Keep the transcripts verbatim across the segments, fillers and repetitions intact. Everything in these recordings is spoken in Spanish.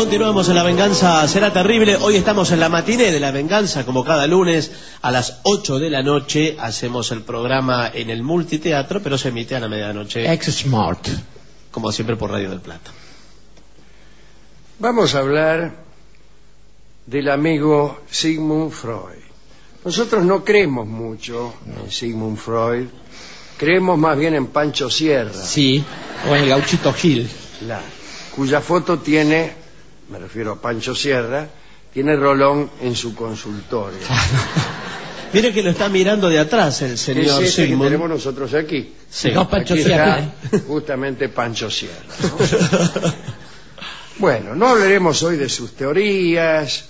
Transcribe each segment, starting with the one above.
Continuamos en La Venganza Será Terrible. Hoy estamos en la matiné de La Venganza, como cada lunes a las ocho de la noche. Hacemos el programa en el multiteatro, pero se emite a la medianoche. Ex-Smart. Como siempre por Radio del Plata. Vamos a hablar del amigo Sigmund Freud. Nosotros no creemos mucho en Sigmund Freud, creemos más bien en Pancho Sierra. Sí, o en el Gauchito Gil. La, cuya foto tiene, me refiero a Pancho Sierra, tiene Rolón en su consultorio. Mire que lo está mirando de atrás el señor es este Sigmund. que tenemos nosotros aquí. Sí. No, Pancho Aquí Sierra. está justamente Pancho Sierra, ¿no? Bueno, no hablaremos hoy de sus teorías,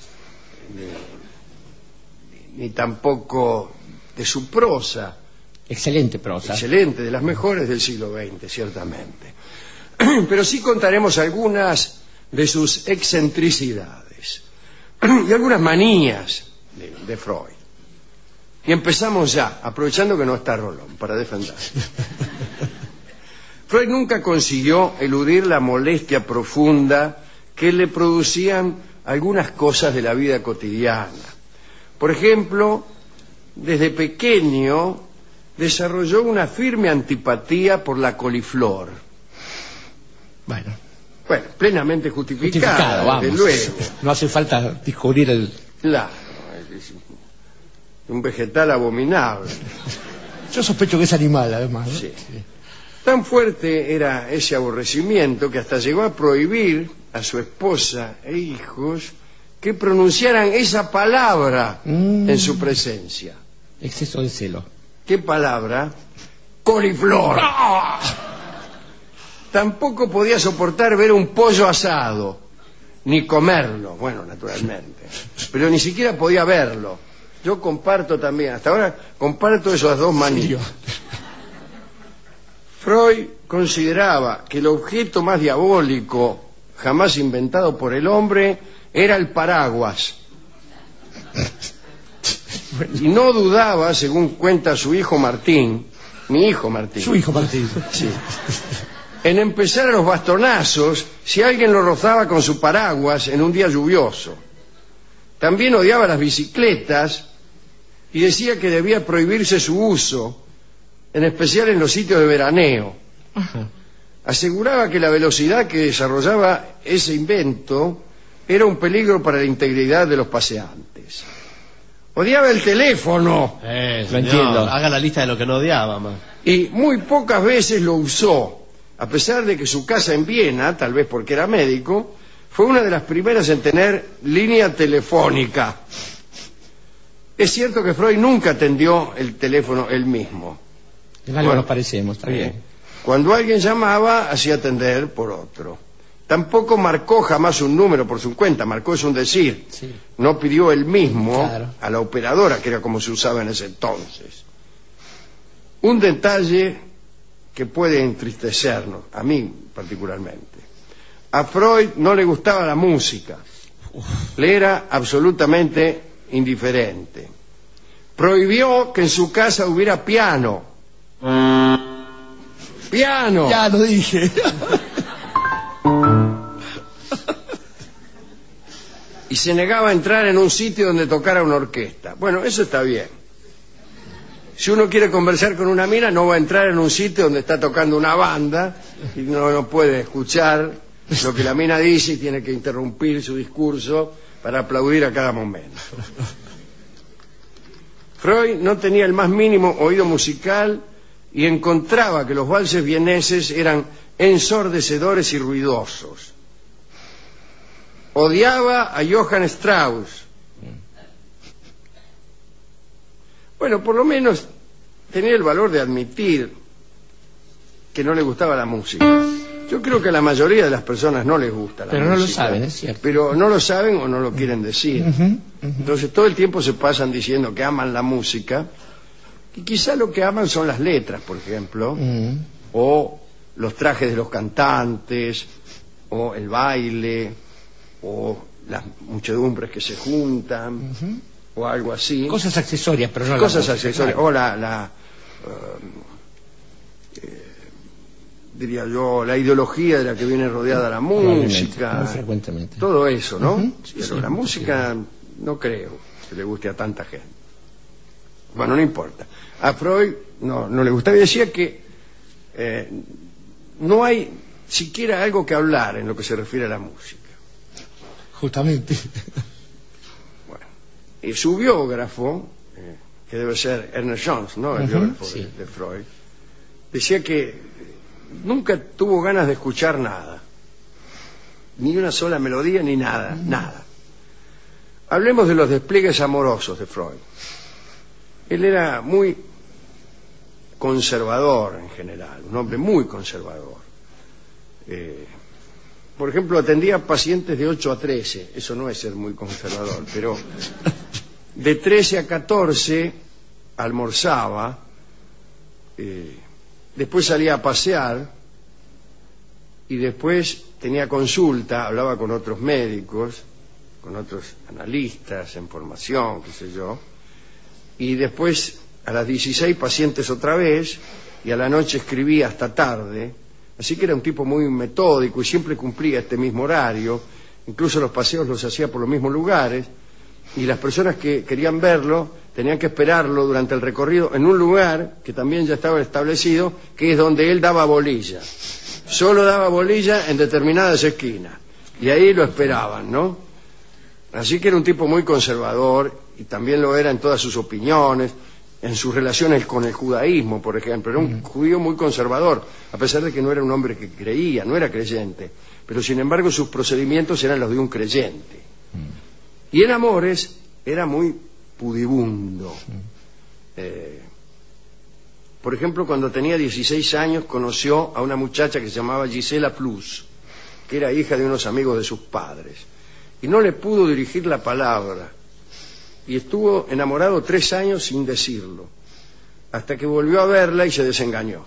ni, ni tampoco de su prosa. Excelente prosa. Excelente, de las mejores del siglo veinte, ciertamente. Pero sí contaremos algunas de sus excentricidades y algunas manías de, de Freud. Y empezamos ya, aprovechando que no está Rolón, para defender. Freud nunca consiguió eludir la molestia profunda que le producían algunas cosas de la vida cotidiana. Por ejemplo, desde pequeño desarrolló una firme antipatía por la coliflor. Bueno, Bueno, plenamente justificada, justificado, vamos. desde luego. No hace falta descubrir el... Claro, es un vegetal abominable. Yo sospecho que es animal, además, ¿no? Sí. Tan fuerte era ese aborrecimiento que hasta llegó a prohibir a su esposa e hijos que pronunciaran esa palabra Mm. en su presencia. Exceso de celo. ¿Qué palabra? Coliflor. Tampoco podía soportar ver un pollo asado, ni comerlo, bueno, naturalmente, pero ni siquiera podía verlo. Yo comparto también, hasta ahora comparto esas dos manías. Freud consideraba que el objeto más diabólico jamás inventado por el hombre era el paraguas. Y no dudaba, según cuenta su hijo Martín, mi hijo Martín. Su hijo Martín. Sí. En empezar a los bastonazos si alguien lo rozaba con su paraguas en un día lluvioso. También odiaba las bicicletas y decía que debía prohibirse su uso, en especial en los sitios de veraneo. Ajá. Aseguraba que la velocidad que desarrollaba ese invento era un peligro para la integridad de los paseantes. Odiaba el teléfono. Eh, Lo señor, entiendo. haga la lista de lo que no odiaba, man. Y muy pocas veces lo usó, a pesar de que su casa en Viena, tal vez porque era médico, fue una de las primeras en tener línea telefónica. Es cierto que Freud nunca atendió el teléfono él mismo. En algo Bueno, nos parecemos, está bien. Cuando alguien llamaba, hacía atender por otro. Tampoco marcó jamás un número por su cuenta, marcó es un decir. Sí. No pidió él mismo Claro. a la operadora, que era como se usaba en ese entonces. Un detalle que puede entristecernos, a mí particularmente. A Freud no le gustaba la música, le era absolutamente indiferente. Prohibió que en su casa hubiera piano. ¡Piano! Ya lo dije. Y se negaba a entrar en un sitio donde tocara una orquesta. Bueno, eso está bien. Si uno quiere conversar con una mina, no va a entrar en un sitio donde está tocando una banda y no, no puede escuchar lo que la mina dice y tiene que interrumpir su discurso para aplaudir a cada momento. Freud no tenía el más mínimo oído musical y encontraba que los valses vieneses eran ensordecedores y ruidosos. Odiaba a Johann Strauss. Bueno, por lo menos tenía el valor de admitir que no le gustaba la música. Yo creo que a la mayoría de las personas no les gusta la Pero música. no lo saben, es cierto. Pero no lo saben o no lo quieren decir. Ujú, ujú. Entonces todo el tiempo se pasan diciendo que aman la música y quizá lo que aman son las letras, por ejemplo, Mm. o los trajes de los cantantes, o el baile, o las muchedumbres que se juntan, Ujú. o algo así. Cosas accesorias, pero no la Cosas música, accesorias, claro. o la, la, eh, eh, diría yo, la ideología de la que viene rodeada la música, muy frecuentemente. todo eso, ¿no? Uh-huh. Pero Sí, la música no creo que le guste a tanta gente. Bueno, no importa. A Freud no, no le gustaba y decía que eh, no hay siquiera algo que hablar en lo que se refiere a la música. Justamente. Bueno, y su biógrafo, eh, que debe ser Ernest Jones, ¿no? El Uh-huh, biógrafo sí. de, de Freud, decía que nunca tuvo ganas de escuchar nada, ni una sola melodía, ni nada, uh-huh. nada. Hablemos de los despliegues amorosos de Freud. Él era muy conservador en general, un hombre muy conservador. Eh, por ejemplo, atendía a pacientes de ocho a trece, eso no es ser muy conservador, pero de trece a catorce almorzaba, eh, después salía a pasear y después tenía consulta, hablaba con otros médicos, con otros analistas en formación, qué sé yo, y después a las dieciséis pacientes otra vez, y a la noche escribía hasta tarde, así que era un tipo muy metódico y siempre cumplía este mismo horario, incluso los paseos los hacía por los mismos lugares, y las personas que querían verlo tenían que esperarlo durante el recorrido en un lugar que también ya estaba establecido, que es donde él daba bolilla. Solo daba bolilla en determinadas esquinas, y ahí lo esperaban, ¿no? Así que era un tipo muy conservador, y también lo era en todas sus opiniones, en sus relaciones con el judaísmo, por ejemplo. Era un judío muy conservador, a pesar de que no era un hombre que creía, no era creyente, pero sin embargo sus procedimientos eran los de un creyente. Y en amores era muy pudibundo. Eh, por ejemplo, cuando tenía dieciséis años conoció a una muchacha que se llamaba Gisela Plus, que era hija de unos amigos de sus padres, y no le pudo dirigir la palabra, y estuvo enamorado tres años sin decirlo, hasta que volvió a verla y se desengañó.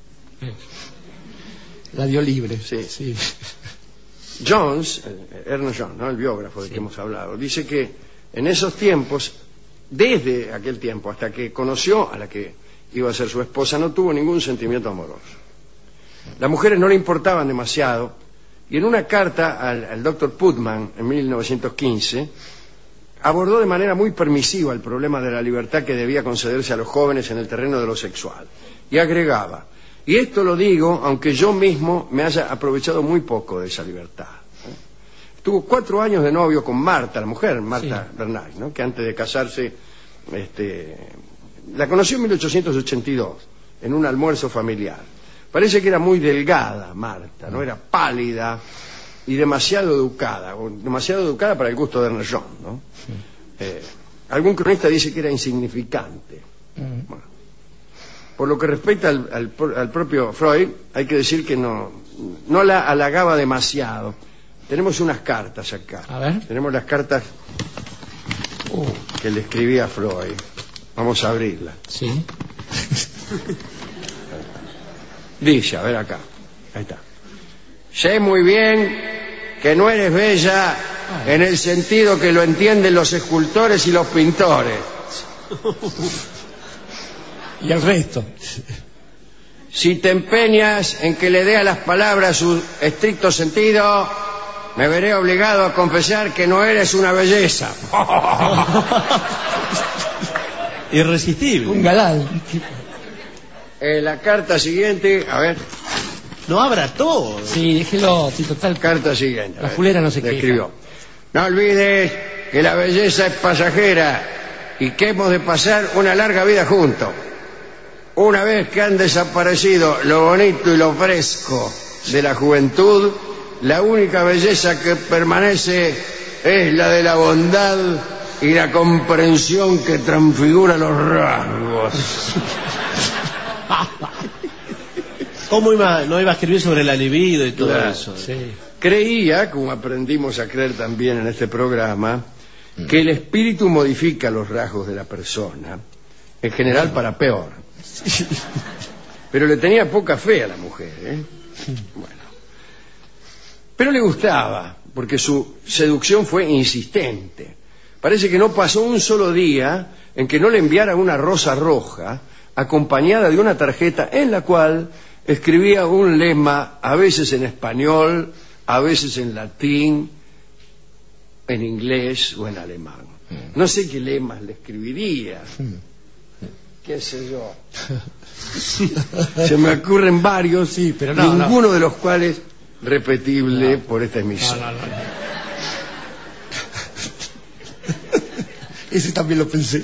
La dio libre. Sí. Sí. Jones, eh, Ernest Jones, ¿no? El biógrafo del Sí. que hemos hablado, dice que en esos tiempos, desde aquel tiempo hasta que conoció a la que iba a ser su esposa, no tuvo ningún sentimiento amoroso. Las mujeres no le importaban demasiado, y en una carta al, al doctor Putman en mil novecientos quince abordó de manera muy permisiva el problema de la libertad que debía concederse a los jóvenes en el terreno de lo sexual, y agregaba: y esto lo digo aunque yo mismo me haya aprovechado muy poco de esa libertad. Tuvo cuatro años de novio con Marta, la mujer, Marta sí. Bernay, ¿no? Que antes de casarse, este, la conoció en mil ochocientos ochenta y dos, en un almuerzo familiar. Parece que era muy delgada Marta, ¿no? Era pálida y demasiado educada, o demasiado educada para el gusto de Ernest Jones, ¿no? Sí. Eh, algún cronista dice que era insignificante. Mm. Bueno, por lo que respecta al, al, al propio Freud, hay que decir que no, no la halagaba demasiado. Tenemos unas cartas acá. A ver. Tenemos las cartas uh. que le escribía a Freud. Vamos a abrirlas. Sí. Dice, a ver acá. Ahí está. Sé muy bien que no eres bella en el sentido que lo entienden los escultores y los pintores. Y el resto. Si te empeñas en que le dé a las palabras su estricto sentido, me veré obligado a confesar que no eres una belleza. Irresistible. Un galán. Eh, la carta siguiente, a ver. No abra todo. Sí, déjelo, sí, total. Carta siguiente. La fulera no se le queja. Escribió: no olvides que la belleza es pasajera y que hemos de pasar una larga vida juntos. Una vez que han desaparecido lo bonito y lo fresco de la juventud, la única belleza que permanece es la de la bondad y la comprensión que transfigura los rasgos. ¿Cómo iba, no iba a escribir sobre la libido y todo Claro, eso? Sí. Creía, como aprendimos a creer también en este programa, mm. que el espíritu modifica los rasgos de la persona, en general para peor. Pero le tenía poca fe a la mujer, ¿eh? Bueno. Pero le gustaba, porque su seducción fue insistente. Parece que no pasó un solo día en que no le enviara una rosa roja acompañada de una tarjeta en la cual escribía un lema, a veces en español, a veces en latín, en inglés o en alemán. No sé qué lemas le escribiría. Qué sé yo. Se me ocurren varios, sí, pero no, ninguno no. de los cuales repetible no. por esta emisora. No, no, no. Ese también lo pensé.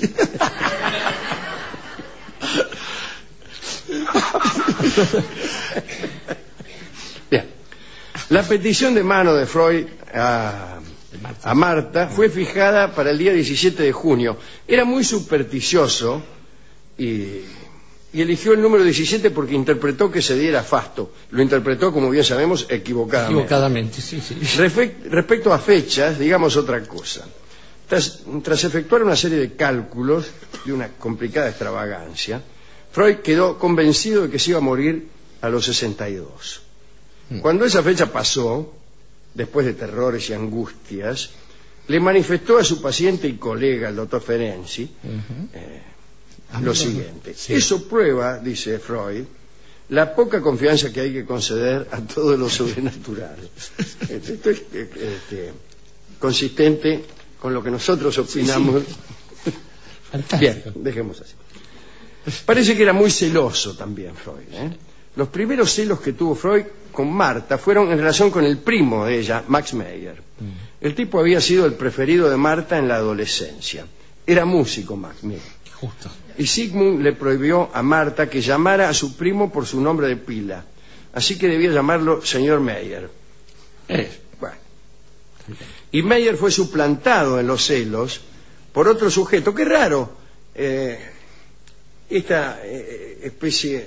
Bien. La petición de mano de Freud a, a Marta fue fijada para el día diecisiete de junio. Era muy supersticioso y, y eligió el número diecisiete porque interpretó que ese día era fasto. Lo interpretó, como bien sabemos, equivocadamente. Equivocadamente, sí, sí. Refe- respecto a fechas, digamos otra cosa. Tras, tras efectuar una serie de cálculos de una complicada extravagancia, Freud quedó convencido de que se iba a morir a los sesenta y dos. Cuando esa fecha pasó, después de terrores y angustias, le manifestó a su paciente y colega, el doctor Ferenczi, uh-huh. eh, lo siguiente. Sí. Eso prueba, dice Freud, la poca confianza que hay que conceder a todo lo sobrenatural. Esto es este, consistente con lo que nosotros opinamos. Sí, sí. Bien, dejemos así. Parece que era muy celoso también Freud, ¿eh? Los primeros celos que tuvo Freud con Marta fueron en relación con el primo de ella, Max Meyer. Mm. El tipo había sido el preferido de Marta en la adolescencia. Era músico, Max Meyer. Justo. Y Sigmund le prohibió a Marta que llamara a su primo por su nombre de pila. Así que debía llamarlo señor Meyer. Eh, bueno. Y Meyer fue suplantado en los celos por otro sujeto. Qué raro, eh, esta eh, especie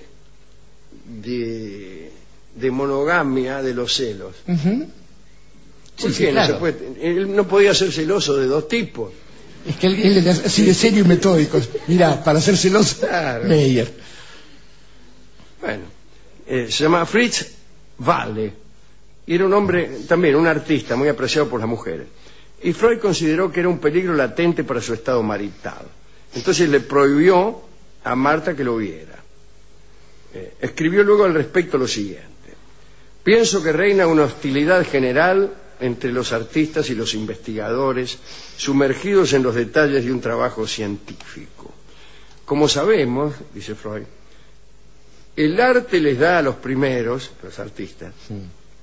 de, de monogamia de los celos. Uh-huh. ¿Por sí, qué sí, no claro. se puede? Él no podía ser celoso de dos tipos. Es que él, él es así de serio y metódico. Mira, para ser celoso, claro. Meyer. Bueno, eh, se llama Fritz Wahle. Y era un hombre, también un artista muy apreciado por las mujeres. Y Freud consideró que era un peligro latente para su estado marital. Entonces le prohibió a Marta que lo viera. Eh, escribió luego al respecto lo siguiente. Pienso que reina una hostilidad general entre los artistas y los investigadores sumergidos en los detalles de un trabajo científico. Como sabemos, dice Freud, el arte les da a los primeros, los artistas, sí,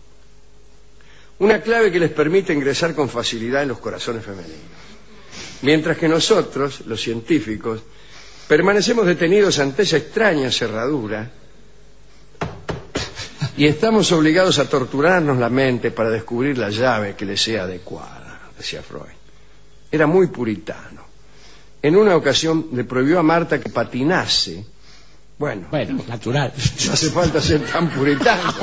una clave que les permite ingresar con facilidad en los corazones femeninos. Mientras que nosotros, los científicos, permanecemos detenidos ante esa extraña cerradura y estamos obligados a torturarnos la mente para descubrir la llave que les sea adecuada, decía Freud. Era muy puritano. En una ocasión le prohibió a Marta que patinase. Bueno, bueno, natural. No hace falta ser tan puritano.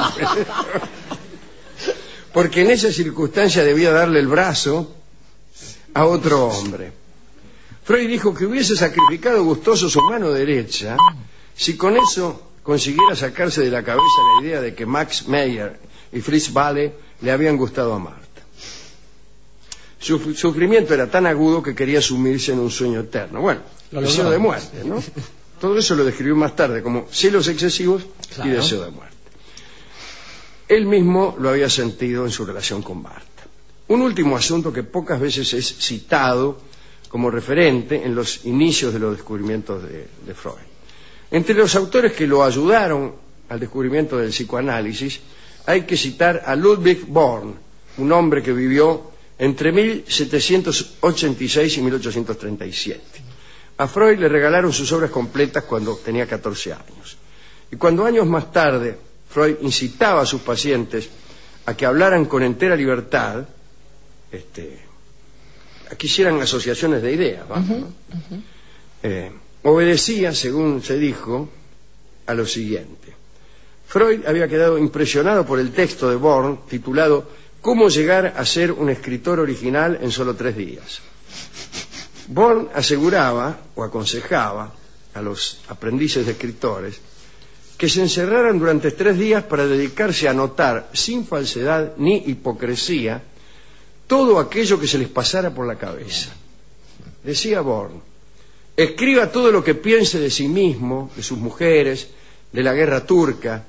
Porque en esa circunstancia debía darle el brazo a otro hombre. Freud dijo que hubiese sacrificado gustoso su mano derecha si con eso consiguiera sacarse de la cabeza la idea de que Max Meyer y Fritz Wahle le habían gustado a Marta. Su sufrimiento era tan agudo que quería sumirse en un sueño eterno. Bueno, deseo de muerte, ¿no? Todo eso lo describió más tarde como celos excesivos, claro, y deseo de muerte. Él mismo lo había sentido en su relación con Marta. Un último asunto que pocas veces es citado como referente en los inicios de los descubrimientos de, de Freud. Entre los autores que lo ayudaron al descubrimiento del psicoanálisis hay que citar a Ludwig Born, un hombre que vivió entre mil setecientos ochenta y seis y mil ochocientos treinta y siete. A Freud le regalaron sus obras completas cuando tenía catorce años. Y cuando años más tarde Freud incitaba a sus pacientes a que hablaran con entera libertad, este, a que hicieran asociaciones de ideas, vamos, uh-huh, ¿no? uh-huh. Eh, obedecía, según se dijo, a lo siguiente. Freud había quedado impresionado por el texto de Born titulado ¿Cómo llegar a ser un escritor original en solo tres días? Born aseguraba o aconsejaba a los aprendices de escritores que se encerraran durante tres días para dedicarse a anotar sin falsedad ni hipocresía todo aquello que se les pasara por la cabeza. Decía Born, escriba todo lo que piense de sí mismo, de sus mujeres, de la guerra turca,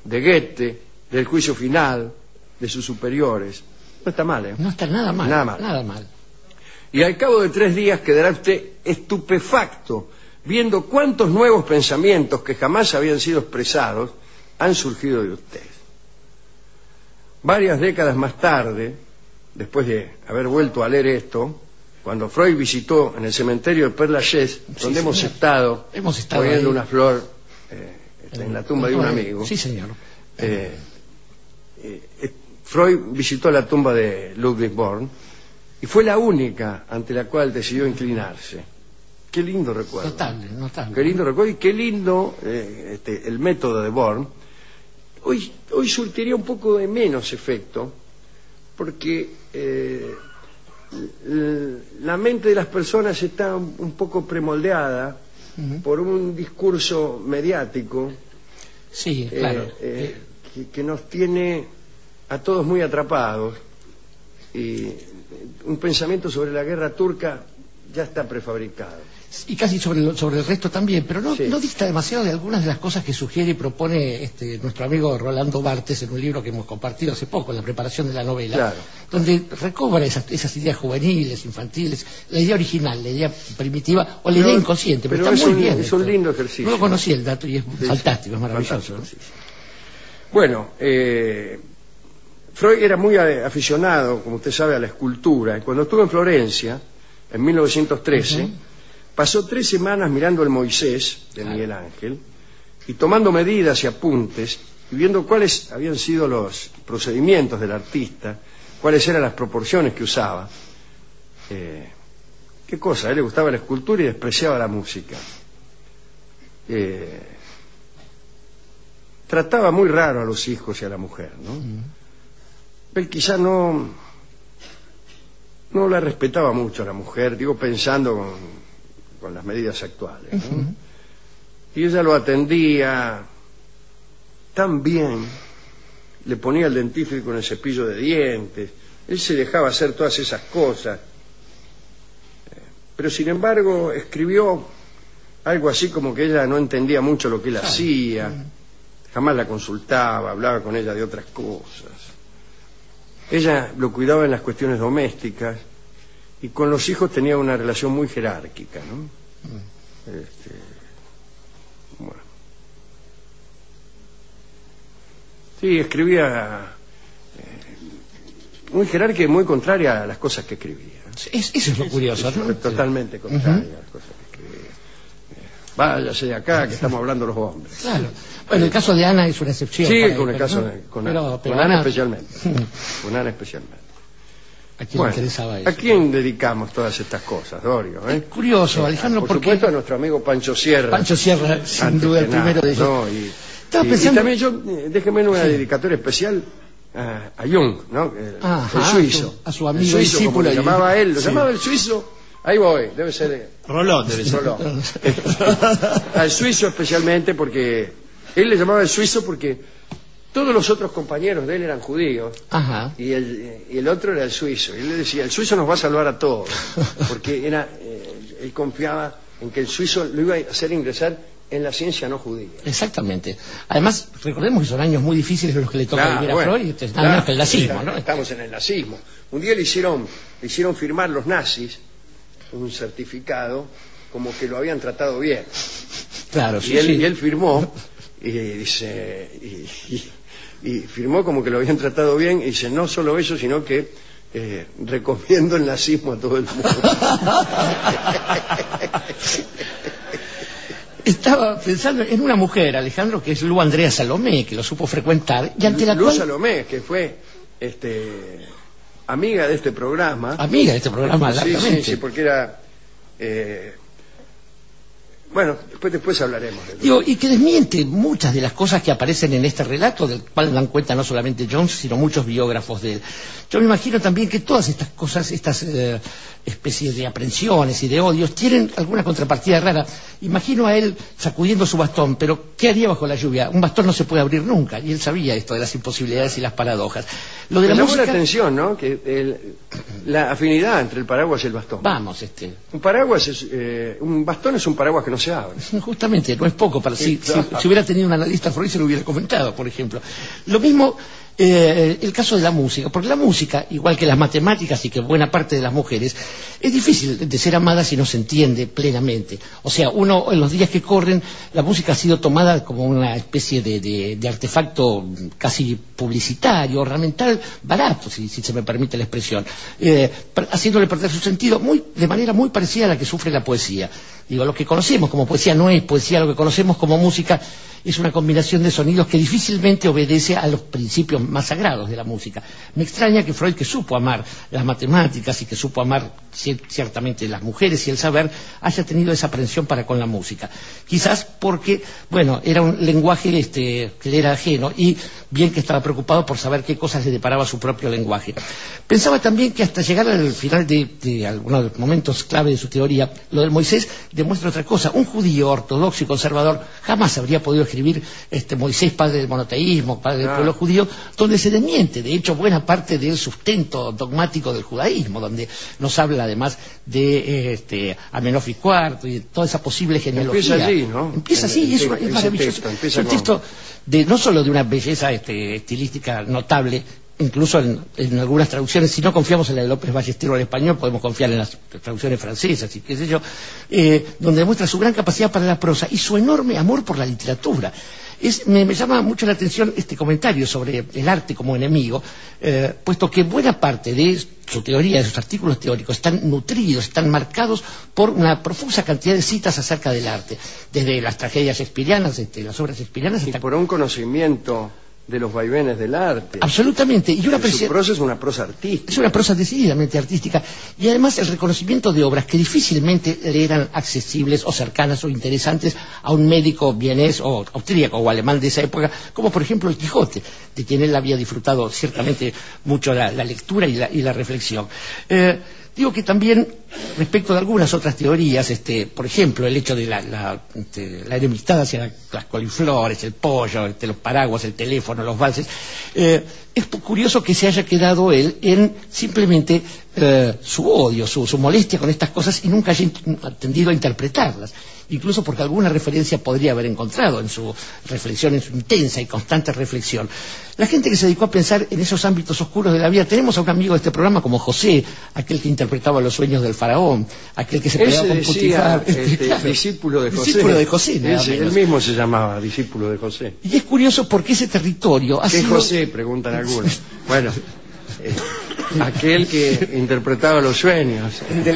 de Goethe, del juicio final, de sus superiores. No está mal, ¿eh? No está nada mal. Nada mal. Nada mal. Y al cabo de tres días quedará usted estupefacto viendo cuántos nuevos pensamientos que jamás habían sido expresados han surgido de usted. Varias décadas más tarde, después de haber vuelto a leer esto, cuando Freud visitó en el cementerio de Père Lachaise, Sí, donde hemos señor. estado, Hemos estado poniendo ahí. una flor eh, en la tumba de un amigo, Sí, señor. eh, eh, eh, Freud visitó la tumba de Ludwig Born y fue la única ante la cual decidió inclinarse. Qué lindo recuerdo. Notable, notable. Qué lindo recuerdo y qué lindo eh, este, el método de Born. Hoy, hoy surtiría un poco de menos efecto porque eh, l- la mente de las personas está un, un poco premoldeada Ujú. por un discurso mediático Sí, eh, claro. eh, que, que nos tiene a todos muy atrapados y un pensamiento sobre la guerra turca ya está prefabricado. Y casi sobre, lo- sobre el resto también, pero no, Sí. no dista demasiado de algunas de las cosas que sugiere y propone este, nuestro amigo Rolando Barthes en un libro que hemos compartido hace poco, en la preparación de la novela, Claro. donde recobra esas, esas ideas juveniles, infantiles, la idea original, la idea primitiva o la idea Pero- inconsciente, pero, pero está es muy un- bien. es un esto. lindo ejercicio. No lo conocí el dato y es Sí, fantástico, es maravilloso. fantástico, sí, sí. Bueno, eh, Freud era muy a- aficionado, como usted sabe, a la escultura. Y cuando estuvo en Florencia, en mil novecientos trece, Ujú. pasó tres semanas mirando el Moisés de Miguel Ángel y tomando medidas y apuntes y viendo cuáles habían sido los procedimientos del artista, cuáles eran las proporciones que usaba. Eh, qué cosa, a él le gustaba la escultura y despreciaba la música. Eh, trataba muy raro a los hijos y a la mujer, ¿no? Él quizá no no la respetaba mucho a la mujer, digo pensando con, con las medidas actuales, ¿no? Y ella lo atendía tan bien, le ponía el dentífrico con el cepillo de dientes, él se dejaba hacer todas esas cosas, pero sin embargo escribió algo así como que ella no entendía mucho lo que él hacía, jamás la consultaba, hablaba con ella de otras cosas. Ella lo cuidaba en las cuestiones domésticas y con los hijos tenía una relación muy jerárquica, ¿no? Este, bueno. Sí, escribía eh, muy jerárquica y muy contraria a las cosas que escribía. Es- eso es lo curioso, ¿no? Totalmente contraria a las cosas que escribía. Eh, váyase de acá, que estamos hablando los hombres. Claro. Bueno, el caso de Ana es una excepción. Sí, para con él, el pero caso no- de, con, pero- pero con Ana Ana- especialmente. Con Ana especialmente. ¿A quién Bueno, le interesaba eso? ¿a quién dedicamos todas estas cosas, Dorio? eh? Curioso, Eh, Alejandro, por porque supuesto a nuestro amigo Pancho Sierra. Pancho Sierra, sin antes duda, que el primero nada, de ellos. ¿no? Y, Estaba y- y pensando- también yo, eh, déjeme una dedicatoria especial a, a Jung, ¿no? El, Ajá, el suizo. a su- a su amigo el suizo, como discípulo lo y- llamaba él, lo sí. llamaba el suizo. Ahí voy, debe ser eh, Rolón debe ser. Rolón. Al suizo especialmente porque él le llamaba el suizo porque todos los otros compañeros de él eran judíos. Ajá. Y el, y el otro era el suizo. Y él le decía, el suizo nos va a salvar a todos. Porque era, eh, él confiaba en que el suizo lo iba a hacer ingresar en la ciencia no judía. Exactamente. Además, recordemos que son años muy difíciles los que le toca Claro, vivir a bueno, Freud, este, nada claro, menos que el nazismo, claro, ¿no? Estamos en el nazismo. Un día le hicieron, le hicieron firmar los nazis un certificado como que lo habían tratado bien. Claro, Y, sí, él, sí. y él firmó, y dice, y, y- y firmó como que lo habían tratado bien, y dice, no solo eso, sino que eh, recomiendo el nazismo a todo el mundo. Estaba pensando en una mujer, Alejandro, que es Lu Andrea Salomé, que lo supo frecuentar, y ante la Luz cual, Salomé, que fue este, amiga de este programa. amiga de este programa, Sí, sí, largamente. sí, porque era... eh, bueno, después, después hablaremos de eso. Digo, y que desmiente muchas de las cosas que aparecen en este relato, del cual dan cuenta no solamente Jones, sino muchos biógrafos de él. Yo me imagino también que todas estas cosas, estas eh, especies de aprensiones y de odios, tienen alguna contrapartida rara. Imagino a él sacudiendo su bastón, pero ¿qué haría bajo la lluvia? Un bastón no se puede abrir nunca, y él sabía esto de las imposibilidades y las paradojas. Lo de Me la llamó la música... atención, ¿no? Que el- la afinidad entre el paraguas y el bastón. Vamos, este... Un paraguas es, eh, un bastón es un paraguas que no no se abre. Justamente, no es poco. Para si, si, si hubiera tenido un analista Freud se lo hubiera comentado, por ejemplo. Lo mismo eh, el caso de la música, porque la música, igual que las matemáticas y que buena parte de las mujeres, es difícil de ser amada si no se entiende plenamente. O sea, uno en los días que corren, la música ha sido tomada como una especie de, de, de artefacto casi publicitario, ornamental, barato, si, si se me permite la expresión, eh, haciéndole perder su sentido muy, de manera muy parecida a la que sufre la poesía. Digo, lo que conocemos como poesía no es poesía, lo que conocemos como música es una combinación de sonidos que difícilmente obedece a los principios más sagrados de la música. Me extraña que Freud, que supo amar las matemáticas y que supo amar ciertamente las mujeres y el saber, haya tenido esa aprensión para con la música. Quizás porque, bueno, era un lenguaje este, que le era ajeno y bien que estaba preocupado por saber qué cosas le deparaba su propio lenguaje. Pensaba también que hasta llegar al final de, de algunos de los momentos clave de su teoría, lo del Moisés demuestra otra cosa. Un judío ortodoxo y conservador jamás habría podido escribir este Moisés, padre del monoteísmo, padre del pueblo judío, donde se desmiente, de hecho, buena parte del sustento dogmático del judaísmo, donde nos habla además de este, Amenofis cuarto y de toda esa posible genealogía. Empieza allí, ¿no? Empieza así, es, es maravilloso. Texto, es un texto de, no solo de una belleza este, estilística notable, incluso en, en algunas traducciones, si no confiamos en la de López Ballesteros al español, podemos confiar en las traducciones francesas y qué sé yo, eh, donde demuestra su gran capacidad para la prosa y su enorme amor por la literatura. Es, me, me llama mucho la atención este comentario sobre el arte como enemigo, eh, puesto que buena parte de su teoría, de sus artículos teóricos, están nutridos, están marcados por una profusa cantidad de citas acerca del arte, desde las tragedias shakespearianas, este, las obras shakespearianas, hasta... Y por un conocimiento de los vaivenes del arte. Absolutamente. Y una su prosa es una prosa artística. Es una prosa decididamente artística. Y además el reconocimiento de obras que difícilmente le eran accesibles o cercanas o interesantes a un médico vienés o austríaco o alemán de esa época, como por ejemplo el Quijote, de quien él había disfrutado ciertamente mucho la, la lectura y la, y la reflexión. Eh, Digo que también, respecto de algunas otras teorías, este, por ejemplo, el hecho de la, la, este, la enemistad hacia la, las coliflores, el pollo, este, los paraguas, el teléfono, los valses, eh, es curioso que se haya quedado él en simplemente eh, su odio, su, su molestia con estas cosas y nunca haya tendido a interpretarlas. Incluso porque alguna referencia podría haber encontrado en su reflexión, en su intensa y constante reflexión. La gente que se dedicó a pensar en esos ámbitos oscuros de la vida, tenemos a un amigo de este programa como José, aquel que interpretaba los sueños del faraón, aquel que se peleaba con Putifar, este, claro, discípulo de José. Discípulo de José, nada Ese, él mismo se llamaba discípulo de José. Y es curioso porque ese territorio ha ¿Qué sido... José? Preguntan algunos. Bueno, eh, aquel que interpretaba los sueños.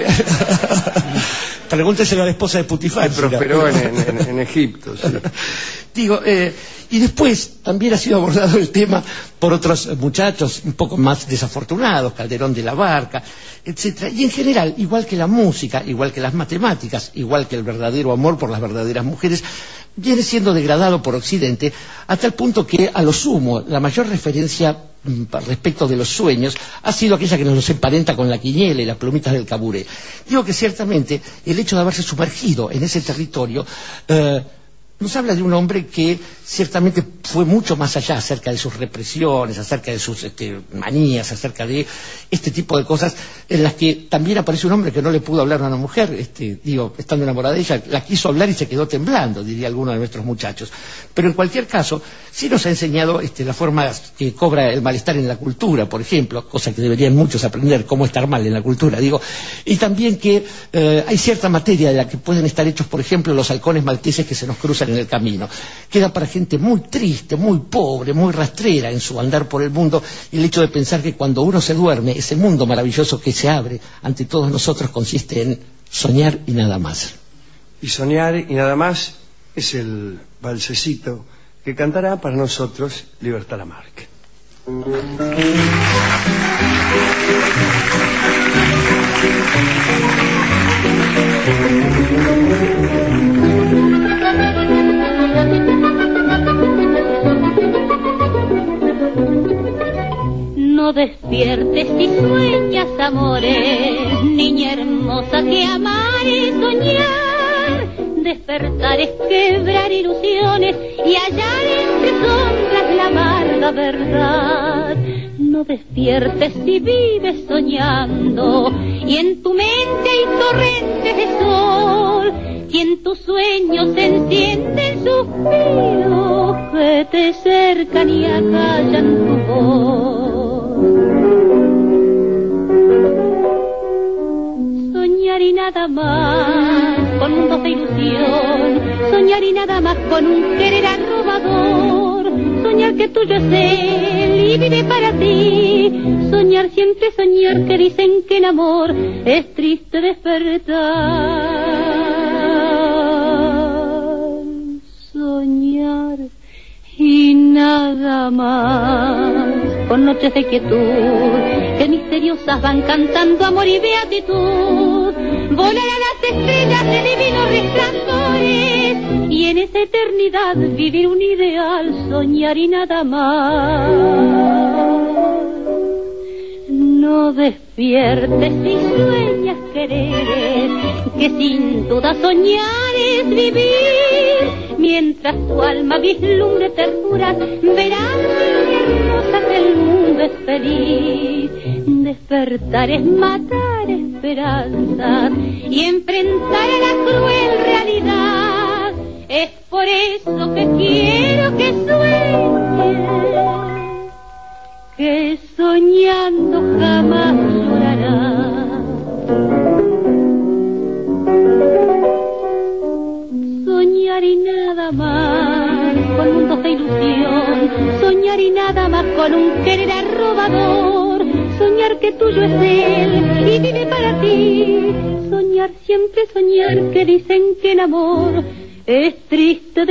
Pregúnteselo a la esposa de Putifar. Que prosperó en, en, en Egipto. Sí. Digo, eh, y después también ha sido abordado el tema por otros muchachos un poco más desafortunados, Calderón de la Barca, etcétera. Y en general, igual que la música, igual que las matemáticas, igual que el verdadero amor por las verdaderas mujeres, viene siendo degradado por Occidente a tal punto que, a lo sumo, la mayor referencia respecto de los sueños ha sido aquella que nos emparenta con la quiniela y las plumitas del caburé. Digo que ciertamente el hecho de haberse sumergido en ese territorio eh, nos habla de un hombre que ciertamente fue mucho más allá acerca de sus represiones, acerca de sus este, manías, acerca de este tipo de cosas en las que también aparece un hombre que no le pudo hablar a una mujer, este, digo, estando enamorada de ella, la quiso hablar y se quedó temblando, diría alguno de nuestros muchachos. Pero en cualquier caso, sí nos ha enseñado este, la forma que cobra el malestar en la cultura, por ejemplo, cosa que deberían muchos aprender, cómo estar mal en la cultura, digo, y también que eh, hay cierta materia de la que pueden estar hechos, por ejemplo, los halcones malteses que se nos cruzan en el camino. Queda para gente muy triste, muy pobre, muy rastrera en su andar por el mundo, y el hecho de pensar que cuando uno se duerme, ese mundo maravilloso que se abre ante todos nosotros consiste en soñar y nada más. Y soñar y nada más es el valsecito que cantará para nosotros Libertad Lamarque. No despiertes si sueñas amores, niña hermosa, que amar es soñar. Despertar es quebrar ilusiones y hallar entre sombras la amarga verdad. No despiertes si vives soñando y en tu mente hay torrentes de sol si en tus sueños se encienden suspiros que te cercan y acallan tu voz. Soñar y nada más con mundos de ilusión, soñar y nada más con un querer arrobador, soñar que tuyo es él y vive para ti, soñar siempre soñar que dicen que el amor es triste despertar, soñar y nada más con noches de quietud que misteriosas van cantando amor y beatitud, volar a las estrellas de divinos resplandores y en esa eternidad vivir un ideal, soñar y nada más. No despiertes si sueñas querer, que sin duda soñar es vivir, mientras tu alma vislumbre ternuras, verás hermosa que el mundo es feliz. Despertar es matar esperanzas y enfrentar a la cruel realidad. Es por eso que quiero que sueñes, que soñando jamás llorarás. Soñar y nada más con mundos de ilusión, soñar y nada más con un querer arrobador, soñar que tuyo es él y vive para ti, soñar siempre soñar que dicen que el amor es triste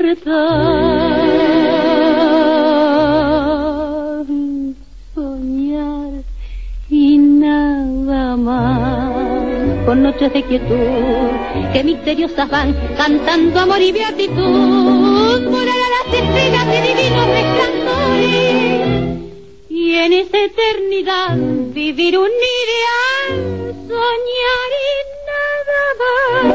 despertar, soñar y nada más con noches de quietud que misteriosas van cantando amor y beatitud, volar a las estrellas de divinos resplandores y en esa eternidad vivir un ideal, soñar y nada más.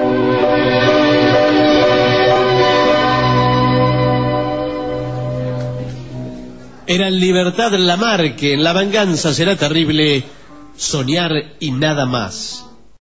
Era en Libertad Lamarque, en La venganza será terrible, soñar y nada más.